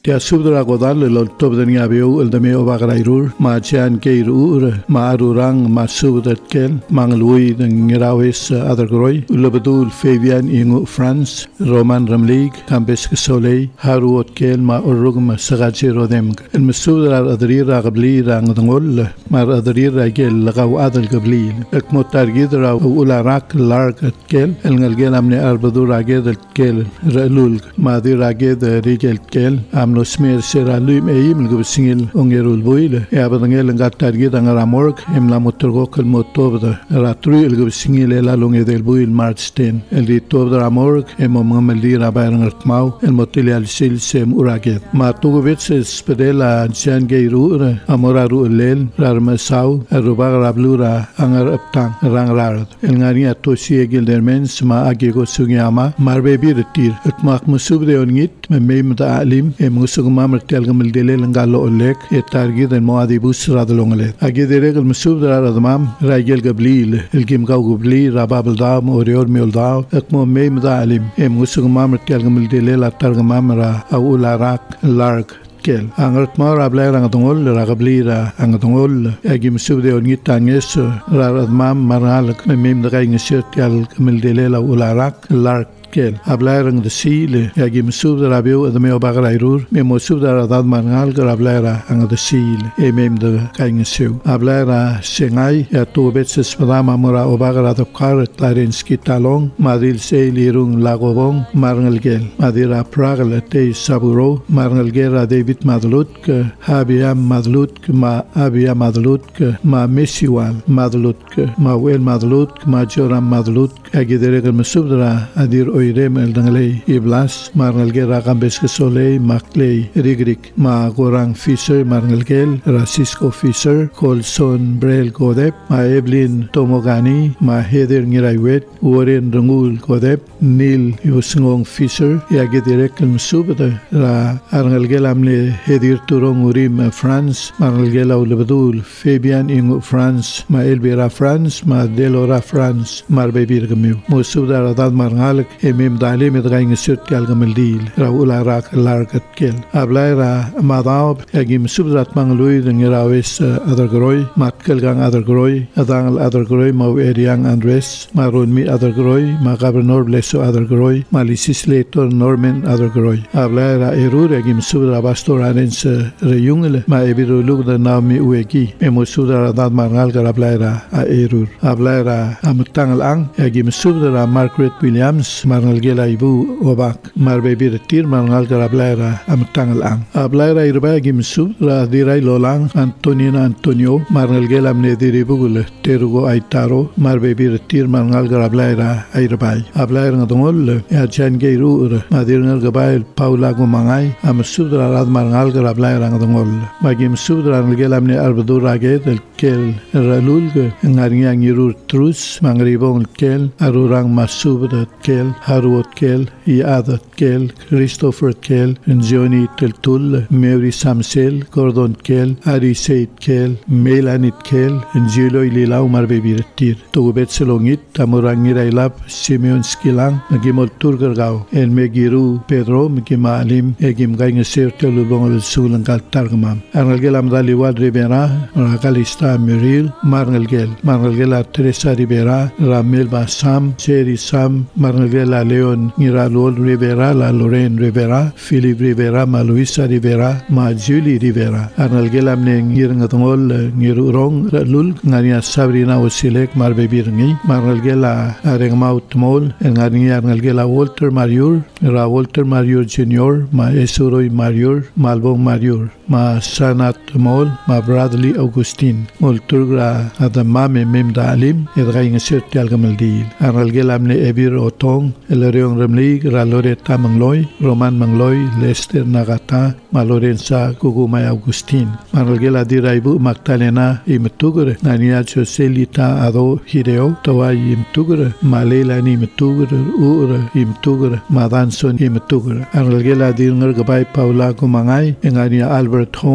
Tia subdra godal lo tobdani abeu el dame obagarairur ma chan keirur ma arurang ma subdat kel manglui ngrawes adargroi ulabdul Fabian ingu France Roman Ramlig Campes Soleil Haruot kel ma urugma sagachiro dem el masudra adrira qabli rang dangol mar adrira gel lagaw adal qabli ekmo targidra ularak lark kel el ngalgel amne arbadur aged kel ralul ma diraged rigel kel no smer sera luim eim go singil ongerul boile e abangel ngatar gi dang ramork em la motorgo kal motobda ratru el go singil la longe del boil marsten el ditobda ramork em mameli rabayang mau el motil al sil sem uraget ma tugo vets spedela chan geiru amoraru lel rarmasau rubar rablura angar aptang rangrar el ngania tosi egil dermens ma agego sugyama marbe birtir etmak musubde ongit memda alim musugma mertel gamel dele ngalo olek etargi den moadi busra dalongale agi dere gal musub dara radmam ragel gablil el gim gaw gabli rababel dam orior miolda ekmo memda alim musugma mertel gamel dele la targama mara awula rak lark kel angart mar abla rang dongol ragabli ra ang dongol agi musub de onit tanges radmam maral mem da ngisir tel gamel dele la ularak lark kel ablairang de sile yagi musub da rabeu de meo bagarairur me musub da dad mangal grablaira ang de sile mem de kaing seu ablaira sengai ya to betses padama mora obagara de kar clarenski talong madil seilirung lagobong marngal gel madira pragal te saburo marngal gera david madlut habia madlut ma abia madlut ma mesiwal madlut ma wel madlut ma joram madlut agi dere musub da adir oirem el danglei iblas marnalge Campes Soleil maklei rigrik ma gorang fisher marnalgel Francisco Fisher Colson Brel Godep ma Evelyn Tomogani ma Heather Ngiraiwet Warren Rangul Godep Neil Yusngong Fisher yagi direk musubda ra arnalgel amle Hedir Turong Urim France marnalgel ulbadul Fabian ingu France ma Elvira France ma Delora France marbebir gamiu musubda radad marngalek emem dalim edgaing sut galgamaldil raula rak larkat kel ablaira madab yagim subrat manglui ngrawes adargroi matkel gang adargroi adangal adargroi ma eriang andres marun mi adargroi ma governor bleso adargroi ma legislator norman adargroi ablaira erur yagim subra bastorans reyungle ma ebirulug da nami uegi emosudra dad mangal garablaira erur ablaira amtangal ang yagim subra Margaret Williams marnalgela ibu obak marbebir tir marnal garablaira amtangal ang ablaira irba gimsu la dirai lolang Antonio marnalgela amne diribugul terugo aitaro marbebir tir marnal garablaira irbai ablaira ngadongol ya jangeiru madirnal gabail Paula Gumangai amsudra rad marnal garablaira ngadongol magim sudra nalgela amne arbadurage del kel ralulg ngariang irur trus mangribong kel arurang masubrat kel Haruot kel Iadat kel Christopher kel Johnny Teltul Mary Samsel Gordon kel Ari Seid kel Melanit kel Angelo Ililau marbebirtir tugubet selongit tamurangirai Simeon Skilang magimol turgargao en megiru Pedro magimalim egim gaing sertel lubong sulang kal targmam arnalgelam daliwad Rivera ragalista Meril marnalgela Teresa Rivera Ramel Basam Jerry Sam marnalgela Leon Niralol Rivera la Lorraine Rivera Philip Rivera ma Luisa Rivera ma Julie Rivera arnalgelam ne ngirngatongol ngirurong lul ngania Sabrina Osilek marbebirngi marnalgela arengmaut mol ngania arnalgela Walter Mariur ra Walter Mariur Jr. ma Esuroi Mariur Malbong Mariur ma Sanat mol ma Bradley Augustine mol turgra adamame memda alim edgaing sert algamaldil arnalgelam ne ebir otong Eloriong Ramlig Raloreta Mangloy Roman Mangloy Lester Nagata Malorensa Gugumay Augustin marnalgela diraibu Magdalena imtugur nania Joselita Ado Hideo Tawai imtugur Malela ni imtugur Ur imtugur Madanson imtugur arnalgela dirngar gabay Paula Gumangai engania Albert Home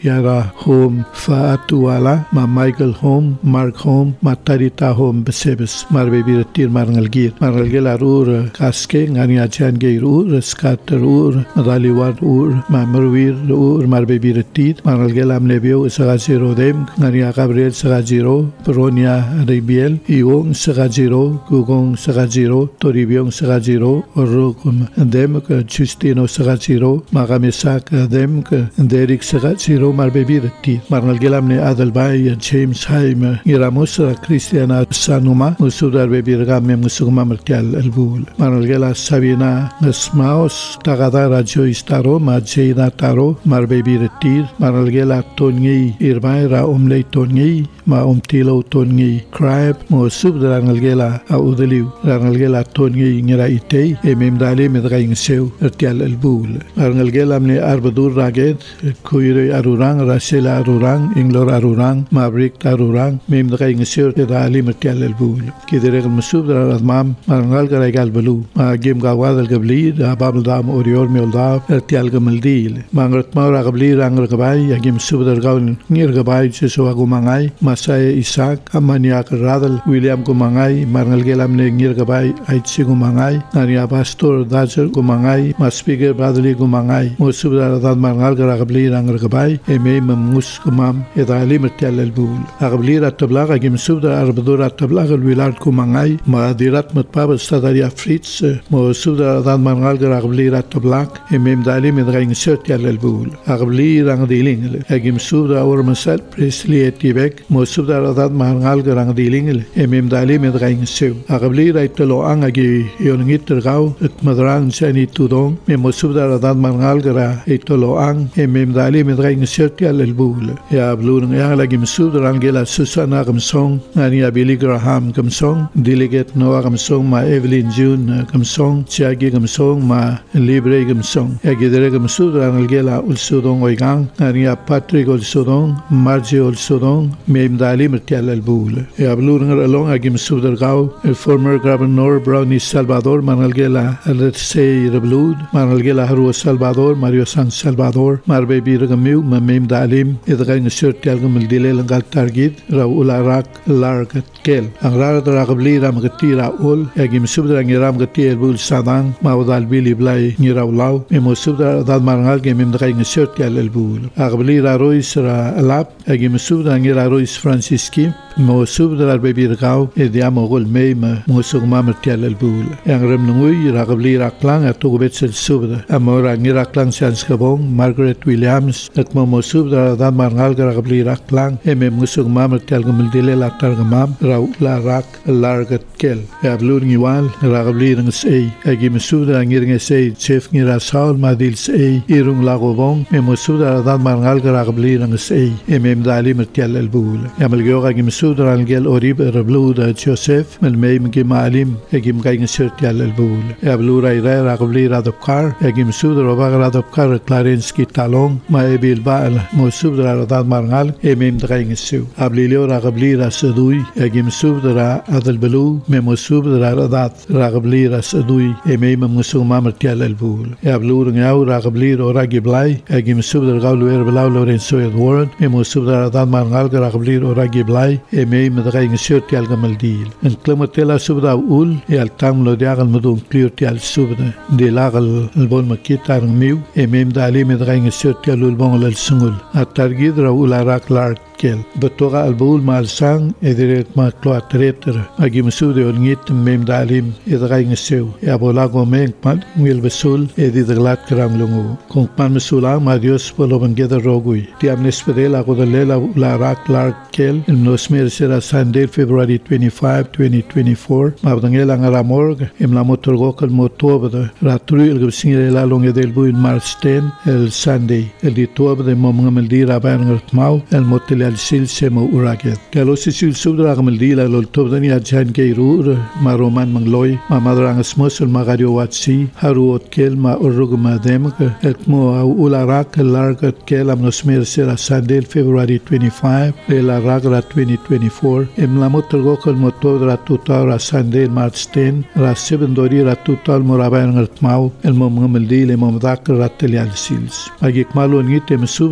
Yara Home Faatuala ma Michael Home Mark Home ma Tarita Home Besebes mar baby retir marngal gel arur kaske ngani achan geirur skater ur madaliwar ur ma marwir ur mar baby retir marngal gel amlebio sagaziro dem ngani Gabriel sagaziro Bronia Ribiel Iong sagaziro Gugong sagaziro Toribiong sagaziro Rokum dem Justino sagaziro Magamesak dem Derek sagaziro mar baby retir marngal gel amne Adalbay James Haim Iramos Cristiana Sanuma musudar baby regame musugma martial albul marngal gel Sabina Nasmaos Tagadara Joyce Taro ma Jeda Taro mar baby retir marngal gel Tony Irmaira Omley Tony ma Tilo Tony Crab mo subdar marngal gel Audeliu marngal gel Tony ngira itei ememdale medgaing seu martial albul marngal gel amne Arbadur Raget Kuire Arurang Rasela Arurang Inglor Arurang Maverick Arurang memdgaing seu dali martial albul kidereg musubdar admam marngal garagal belu ma gem gawad algablid abab dam orior meldab martial gamaldil mangrat maura gabli rangal gabay agim subdar gaun ngir gabay seso agumangai masay Isaac amaniak radal William gumangai marngal gelam ne ngir gabay aitsi gumangai nania pastor dazer gumangai maspiger badli gumangai musubdar dad marngal gabli rangal gabay eme mus gumam edali martial albul agabli ratblag agim subdar arbadur ratblag alwilad gumangai ma dirat matpab stadaria Fritz mo subdar dad marngal gabli ratblag emem dali medgaing sertial albul agabli rang diling agim subdar or masal Presley etibek mo subdar dad marngal rang diling emem dali medgaing seu agabli raitlo ang agi yonngit tergau et madrang sani tudong mo subdar dad marngal gara etlo ang emem dali medgaing sertial albul ya blurang yang lagi subdar angela Susana gamsong ngani Billy Graham gamsong delegate Noah gamsong ma Evelyn June gamsong Chiagi gamsong ma Libre gamsong agidere gamsudar angela ulsudong oigang ngani Patrick ulsudong Margie ulsudong memdali martial albul ya blurang along agim subdar gau former governor Brownie Salvador manalgela alsei reblud manalgela haru Salvador Mario San Salvador marbe birgamiu memdalim edgain sertial gamaldile langal targid Raul Arak largat kel angrara dragabli ram gatira ul agim subdar ngiram gatil bul sadang maudal bili blai ngirawlaw memo subdar dad marngal gemem dgain sertial albul agabli ra rois ra alap agim subdar ngira rois Francisci mo subdar bebirgau ediamo gol meima mo sugma martial albul angram nungui ragabli raklang atugubet sel subdar amora ngira klang sanskabong Margaret Williams akmo mo subdar dad marngal ragabli raklang emem musugma martial gamaldile latar gamam raula rak largat kel ablur ngiwal ragabli ng sei agim subdar ngir sei chef ngira saul madil sei irung lagobong memo subdar dad marngal ragabli ng sei emem dali martial albul yamal gyoga agim subdar angel orib rablud Joseph mel meim gimalim agim gaing sertial albul ablur ira ragabli radokar agim subdar obag radokar Clarensky talong ma ebil baal mo subdar dad marngal emem gaing seu ablilio ragabli rasadui agim subdar adal belu memo subdar dad ragabli rasadui emem musuma martial albul ablur ngaw ragabli oragiblai agim subdar gawlu erblau Lorenzo Edward memo subdar dad marngal ragabli oragiblai emem gaing sertial gamaldil en klamatela subda ul al tamlo diagal mudum cliotial subda de lagal albol makita miu emem dali medgaing sertial ulbong al sungul atargid raul arak lark kel betoga albul mal sang ederet ma kloatreter agim sude olngit mem dalim edgaing seu abolago men pan wil besul edidglat kramlungu kong pan mesula ma Dios poloban geda rogui ti amnespedela godelela la rak lark kel nosmer sera Sunday February 25 2024 mabdangela ngaramorg la motorgo kal motobda ratru el gsingira longe del buin March 10 el Sunday el ditob de momngamdira bangertmau el motel al sil semo uraget kalo sisil subdra gamdila lol tobdani ajan geirur ma roman mangloy ma madrang smosel magario watsi haruot kel ma urugma dem etmo ularak largat kel amnosmer sera Sunday February 25 el ragra 2024 la motorgo kal motodra tutora Sunday March 10 ra 7 dori ra tutal moraban ngatmau el momngamdile momdak rateli al sils agik malo ngite mesub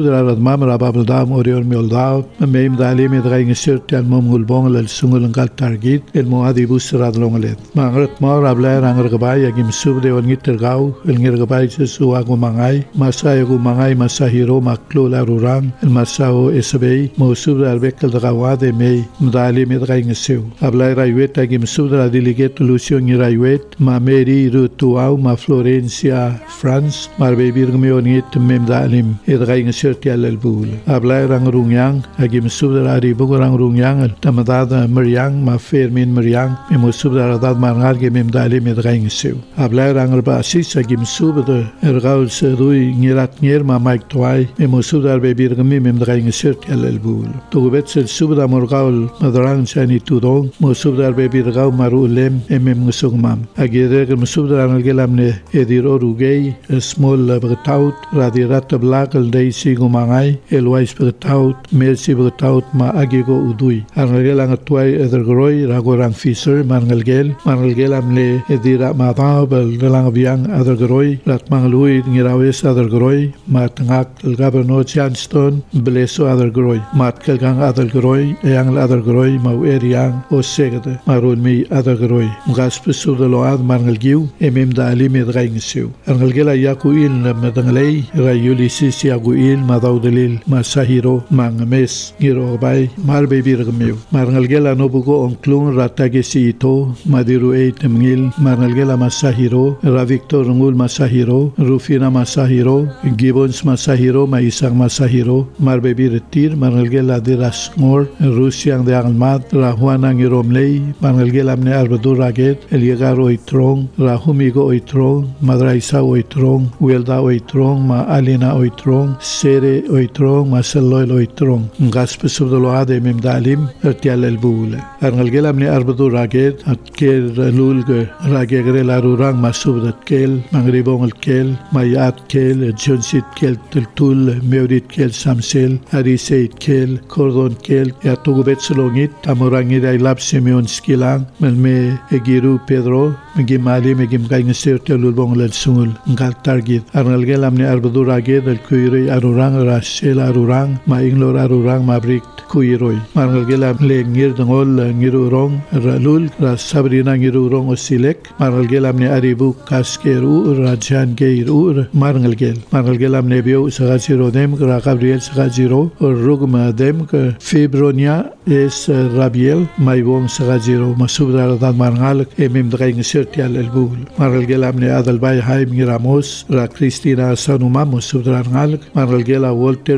subdra radmam rababdam orion mioldav meim dalim edgaing sirtial momulbong lal sungulngal targit el moadi busrad longalet mangrat ma rabla rangar gabay agim subde on ngitergaw el ngirgabay su agu mangay masayagu mangay masahiro maklo larurang el masao esbey mo subdra bekel dagawade mei dalim edgaing sew abla rayuet agim subdra delegate lucion rayuet ma meri rutuau ma Florencia France mar bebir gmeonit mem dalim edgaing sirtial el bul abla rangrungyang agim subdra ri bugurang rungyang tamadada maryang ma fermin maryang mem subdra dad marngar ge mem dalim edgaing sew abla rangar ba sis agim subdra ergaul sedui ngirat nyer ma maik toai mem subdra bebir gmem edgaing sirtial el bul tugubet sel subdra morgaul madrang chani tudong mo subdra bebir gaw marulem mem musugmam agire gem subdra gelamne edir orugei small bertaut radirat blakal dei sigumangay elwais bertaut melsi bertaut ma agigo udui argelang tuai edergroi ragorang fisher mangelgel amle edira madabel gelang biang edergroi ratmanglui ngirawes edergroi matngak gabernor Johnston bleso edergroi matkelgang edergroi yang edergroi mau eriang osegde marunmi edergroi gaspesu de load mangelgiu emem dalim edgaing sew argelgela yakuil madanglei rayuli sisi aguil madaudelil masahiro mangmes ngirobay marbebir gmew margelgela nobugo onklun ratagesi ito madiru eitemngil margelgela masahiro ra Victor ngul masahiro Rufina masahiro Gibbons masahiro maisang masahiro marbebir tir margelgela diras ngor Rusiang de almat ra Juana ngiromlei margelgela amne arbadur raget eliegar oitrong ra humigo oitrong madraisa oitrong welda oitrong ma alina oitrong sere oitrong ma selloil oitrong gaspe subdoloade mem dalim ertial el bule arngelgel amne arbadu raget atker lulge ragegre larurang ma subdat kel mangribong el kel mayat kel jonsit kel tul meurit kel samsel ariseit kel cordon kel ya tugubet slongit amorangi dai lab Simeon skilang melme egiru Pedro megim ali megim gaing sertel lulbong lel sungul ngal targit arngelgel amne arbadu raget el kuirei arurang rasel arurang ma inglor arurang mabrik kuiroi marngelgel amle ngir dongol ngirurong ralul ra Sabrina ngirurong osilek marngelgel amne aribu kaskeru rajan geiru marngelgel amne bio sagaziro dem ra Gabriel sagaziro rugma dem fibronia es rabiel maibom sagaziro masubdar dan marngal emem draing sertial el bul marngelgel amne adal bay haim ngiramos ra Cristina sanuma masubdar ngal marngelgel Walter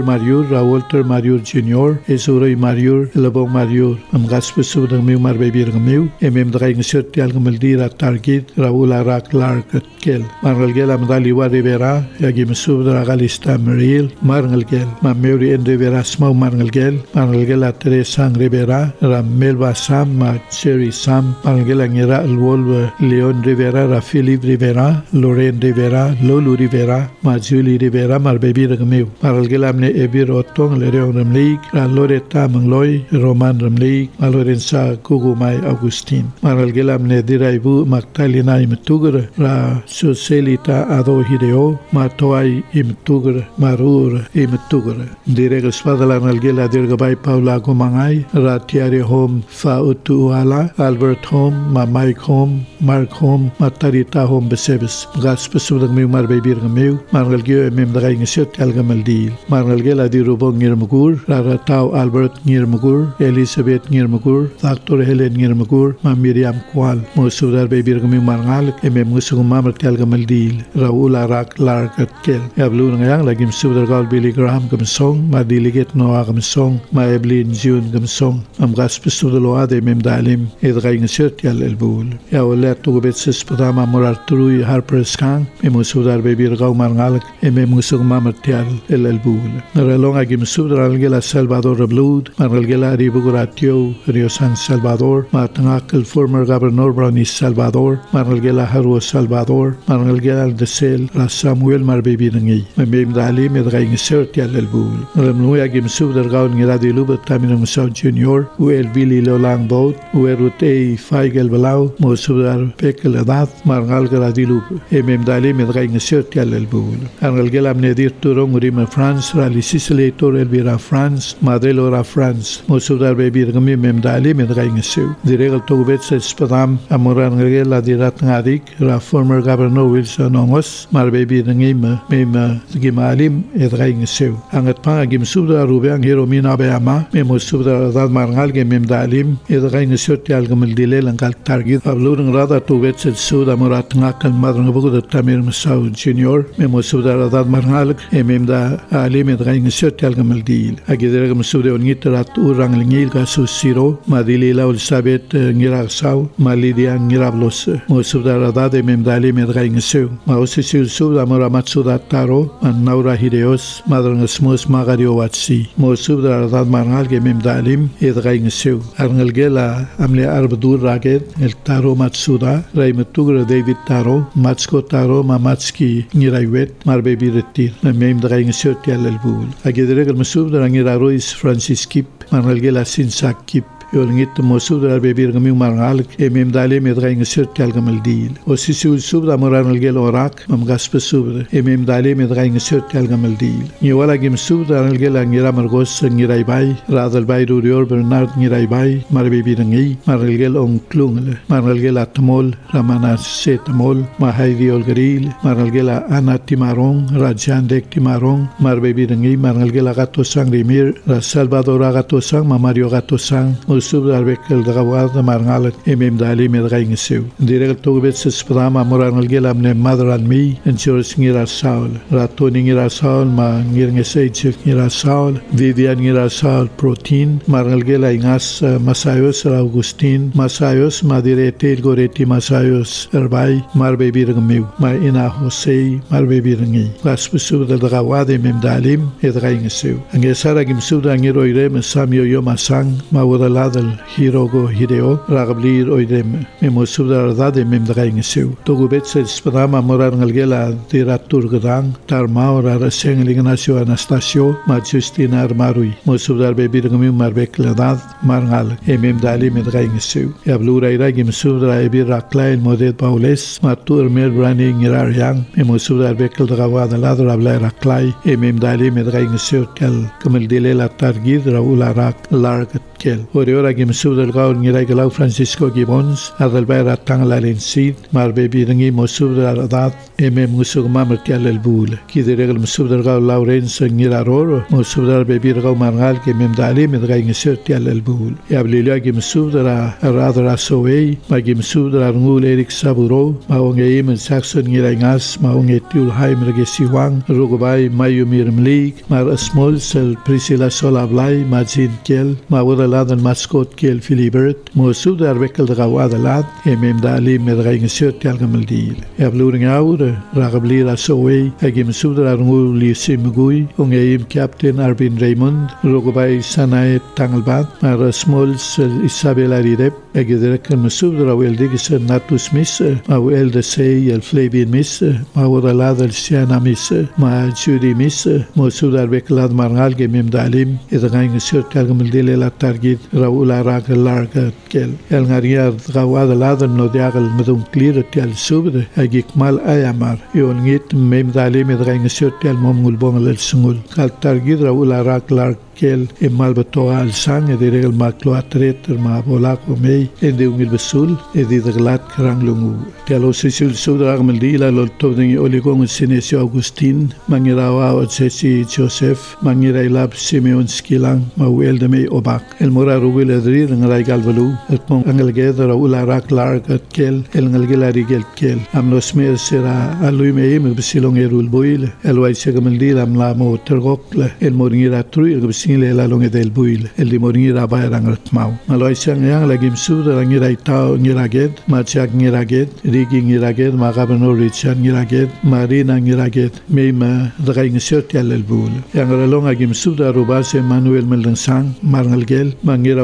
Mariur Junior esuri Mariur lebong Mariur am gaspe subdar meu mar bebir meu emem draing sertial gmeldira targit raula ra Clark kel marngelgel am daliwa rivera yagim subdar galista meril marngelgel ma meuri en rivera smau marngelgel Teresa Rivera ra Melba Sam ma Cherry Sam marngelgel ngira Wolve Leon Rivera ra Philip Rivera Lorraine Rivera Lolu Rivera ma Julie Rivera mar bebir meu marngelgel amne ebir otong lereong ramlik ra Loretta Mangloy Roman ramlik ma Lorenza Kugumay Agustin marngelgel amne diraibu Magdalena imtugur ra Suselita Ado Hideo ma Toay imtugur marur imtugur direg spadala nalgela dirgabay Paula Gumangay ra Tiare Home fa utuala Albert Home ma Mike Home Mark Home ma Tarita Home besebes gaspe subdag meu mar bebir meu marngelgel mem dagaing set algamaldil marngelgel dirubong ngirmugur ra Tau Albert ngirmugur Elizabeth ngirmugur Dr. Helen ngirmugur ma Miriam Kwal mo subdar bebir meu marngal emem musugum martel gamaldil Raul Arak Clark kel yablu ngayang lagim subdar gal Billy Graham gamsong ma delegate Noah gamsong ma Evelyn June gamsong am gaspe subdaloade mem dalim edgaing sertial elbul ya wala tugubet sespatama morar trui Harper Skang mem subdar bebir gaw marngal emem musugum martel elbul naralong agim subdar algela Salvador Blood marngelgela ribuguratio Rio San Salvador matangak el former governor Brownie Salvador marngelgela Harwo Salvador marngelgela desel ra Samuel marbebi ngi mem dalim edgaing sertial elbul ramnu agim subdar gaw ngira dilu betamin musau Junior el Billy Lolang Boat Rute Faigel Balau Mosudar Pekel Adat Margal Gradilup Dali Medgaing Sertial El Bul Angal Gelam Nedir Turong Rima France Rally Sicily Tor Elvira France Madelora France Mosudar Baby Gami Memdali Medgaing Sew the regal Togubets Spadam Amoran Gela Dirat Nadik Ra former Governor Wilson Ongos Mar Baby Ngima Mema Gimalim Edgaing Sew Angat Pang Gim Subda Rubiang Hiromina Beama Memo Subda Dad Margal Gemem Dalim Edgaing Sertial Gamil Dile Angal Target Ablurang Rada Togubets Suda Murat Nakal Madran Bugu Tamir Masau Junior Memo Subda Dad Margal Ememda Alim Edgaing Sertial Gamil Dil Agidreg Subda Nitrat Urang Lingil Gasu Siro Madili Laul Sabet Ngira Sau Malidia Ngirablos Mosubda Dad Memdali Medgaing Sew Mausisul Subda Muramatsuda Taro and Naura Hideos Madran Smos Magario Watsi Mosubda Dad Margal Memdalim Edgaing Sew Arngal Gela Amle Arbdur Raget El Taro Matsuda Raimutugra David Taro Matsko Taro Mamatski Ngiraiwet Marbebi Retir Memdaing Sertial El Bul Agidreg Masubda Ngira Rois Francis Kip Marngal Gela Sinsak Kip Yolngit Mosudra Baby Gami Margal Dali Medgaing Sertial Gamal Dil Osisul Subda Moranal Gel Orak Mamgaspa Subda Dali Medgaing Sertial Gamal Dil Niwala Gim Subda Ngal Ngira Margos Ngiraibai Radal Bay Rurior Bernard Ngiraibai Marbebi Rangi Margal Gel On Klungle Margal Gel Atmol Ramana Setamol Mahaidi Olgaril Margal Gel Ana Timarong Rajan Dek Timarong Marbebi Rangi Margal Gel Gato Sang Rimir Salvador Gato Sang Mamario Gato Sang Subda Bekel Dagawad Marngal Dali Medgaing Sew Direct Togubets Spadama Moranal Gelam Ne Madran Mi and Chores Ngira Saul Ratoni Ngira Saul Ma Ngirngesei Ngira Saul Vivian Ngira Saul Protein Marnal Gela Ingas Masayos Augustin Masayos Madirete Goreti Masayos Erbai Marbebi Rangmiu Ma Ina Jose Marbebi Rangi Gaspu Subda Dagawad Dalim Edgaing Sew Angesara Gim Subda Ngiroire Samyo Yomasang Mawala Hirogo Hideo Ragablir Oidem Memosubda Dade Memdaing Sew Togubets Spadama Morangal Gela Diratur Gadang Tarmaura Raseng Ignacio Anastasio Majustina Armarui Mosubda Baby Gami Marbek Ladad Marngal Dali Medgaing Sew Yablura Iragim Subda Ebi Raklail Modet Paules Matur Mer Brani Ngirar Yang Memosubda Bekel Dagawad Ladra Abla Raklai Dali Medgaing Sew Kel Kamel Dilela Targid Raula Rak Largat Kel Ora Gim Subda Gaul Ngirai Galau Francisco Gibbons Adalbaira Tangla Lensid Marbebi Rangi Mosubda Adat Musug Mamertial El Bul Kidireg Musubda Gaul Lawrence Ngiraror Mosubda Baby Gau Margal Dali Medgaing Sertial El Bul Yablila Gim Subda Radra Soei Magim Subda Ngul Erik Saburo Maongeim Saxon Ngirangas Maongetul Haim Regesiwang Rugobai Mayumir Mlik Mar Small Sel Priscilla Solablai Majin Kel Mawada Ladan Mascot Kel Filibert Mosubda Bekel Dagawad Lad Dali Medgaing Sertial Gamal Dil Yabluring Aur Ragablira Soei Agim Subda Ngul Lisimugui Ongeim Captain Arbin Raymond Rugobai Sanae Tanglbat Mar Small Sel Isabella Ridep Agidrek Musubda Weldigis Natus Miss Mawel de Sei El Flavian Miss Mawada Lad El Siana Miss Ma Judy Miss Mosubda Bekelad Marngal Dalim Edgaing Sertial Gamal Dil La Targit Raula Rak Larga Kel El Ngaria Gawad Lad No Diagal Medum Clear Tial Subda Agikmal Ayamar Yongit Dalim Edgaing Sertial Momul Bomel El Sungul Kal Targit Raula Rak Larga Kel Emal Batoa Al Sang Edireg El Maklo Atret Ma Bolako Mei Edi Ungil Besul Edi Daglat Karanglungu Tialo Sisul Subda Gamal Dila Lol Tobding Oligong Sinesio Augustin Mangirawa Otsesi Joseph Mangirailab Simeon Skilang Mawel de Mei Obak El Mora Rubil Edri Ngai Galvalu El Pong Angel Geder Raula Rak Larg At Kel El Ngalgila Rigel Kel Amlos Mer Sera Alui Mei Besilong Erul Boil El Waise Gamal Dila Amla Mo Tergok El Moringira Trui Singile la longe del buil el di moringira bairang ratmau maloi sang yang lagi msuda ngira itau ngiraged machak ngiraged rigi ngiraged magabno richan ngiraged marina ngiraged meima dagaing sertial el bul yang relong agi msuda rubase Manuel Meldensang marngalgel mangira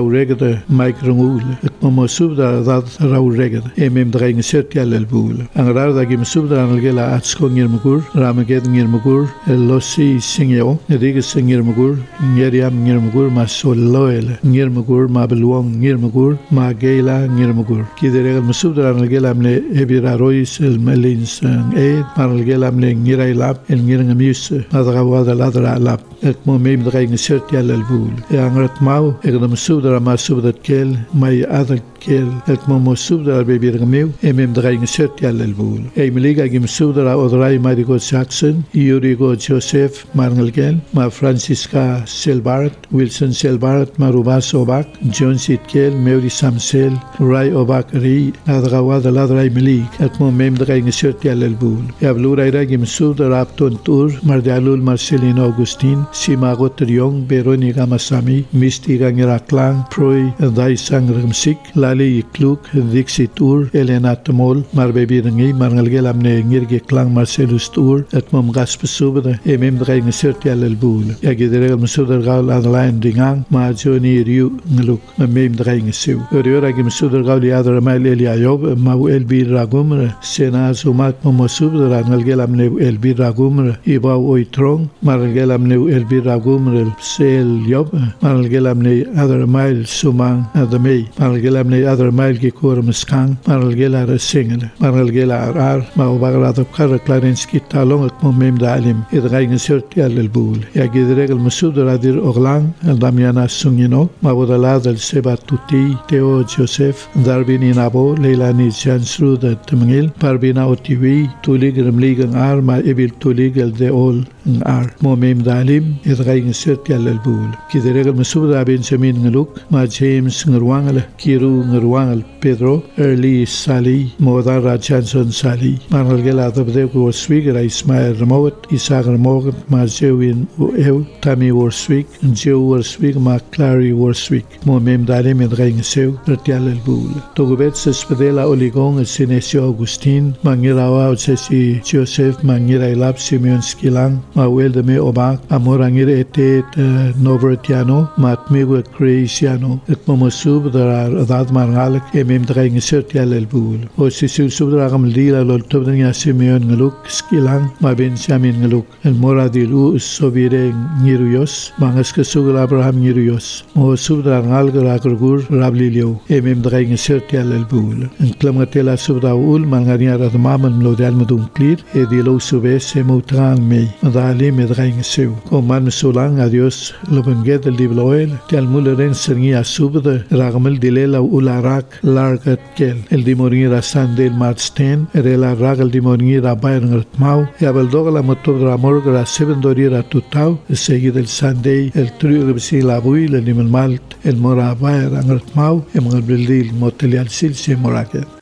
regada microngul mo subda dad raw regada mem draing sertial el bul ang rar da gim subda ang gela atsko ngirmugur ramaged ngirmugur losi singyo nedig singirmugur ngeriam ngirmugur ma soloel ngirmugur ma belwong ngirmugur ma gela ngirmugur kidere subda ang gela amle ebira rois el melins mar gela amle ngirai lab el ngirngamis adrawada ladra lab mo mem draing sertial el bul ang rat mau egdam subda ma subda kel mai adak kel mo subda bebi rgmeu mem draing sertial el bul meliga gim subda odrai Marigo Jackson Yurigo Joseph Marngelgel ma Francisca Selbart Wilson Selbart Marubas Obak John Sitkel Mary Samsel Rai Obak Ri adrawada ladrai melig mo mem draing sertial el bul yablura gim subda rapton tour Mardialul Marcelino Agustin Simago Triong Veronica Masami Mistiga Ngiraklang Proy Dai Sangrumsik Lali Kluk Dixitur Elena Tomol Marbebi Rangi Marngelgel amne ngirge klang Marcelus Tour mom gasp subda mem draing sertial el bul yagidere subda gal adlain dingang ma Johnny Riu ngluk mem draing sew uriora gim subda gal yadra mail Eliayob ma el bir ragum sena sumat mom subda ngelgel amne el bir ragum iba oitrong marngelgel amne el bir ragum sel yob marngelgel amne adra mail sumang adamei marngelgel amne adra mail ki kor muskang marngelgel ar singel marngelgel ar ma bagrado kar Clarensky talong mo mem dalim draing sertial el bul yagidere subda dir oglang Damiana Sungino ma bodala del Sebatuti Theo Joseph Darwin Inabo Leilani Jansruda Tumngil Parbina Otiwi Tulig Remligang ar ma ebil tulig el de ol ar mo mem dalim draing sertial el bul kidere subda Benjamin ngluk ma James ngruangal Kiru ngruangal Pedro Early Sali Modara Johnson Sali marngelgela dabde ko swigera Ismail Ramot Isaac Ramot ma Jewin eu Tammy Worswick Joe Worswick ma Clary Worswick mo mem dalim draing sew sertial el bul togubet se spedela Oligong Sinesio Agustin mangirawa sesi Joseph mangira ilap Simeon Skilang ma weldeme obak amorangir etet Novertiano matmigo Creisiano mo subda dad marngalek mem draing sertial el bul o sisu subda gam lila lol tobdnya Simeon ngluk Skilang ma Benjamin ngluk el moradilu sobire ngiruyos mangas ke sugla Abraham ngiruyos mo subda ngalgra kurgur rablilio mem draing sertial el bul en klamatela subda ul mangania radmaman lodal medum clear e dilo sube se mutran me dali me draing seu o man solang adios lobenged el dibloel tel muleren sernia subda ragmel dilela ularak largat kel el dimoringira sandel marsten erela ragal dimoringira bayern mau yabel dogla motodra morgra sebendorira tutau seguid el Sunday el trio de la buil el mal el mora bayern mau emgal bildil motelial silse moraket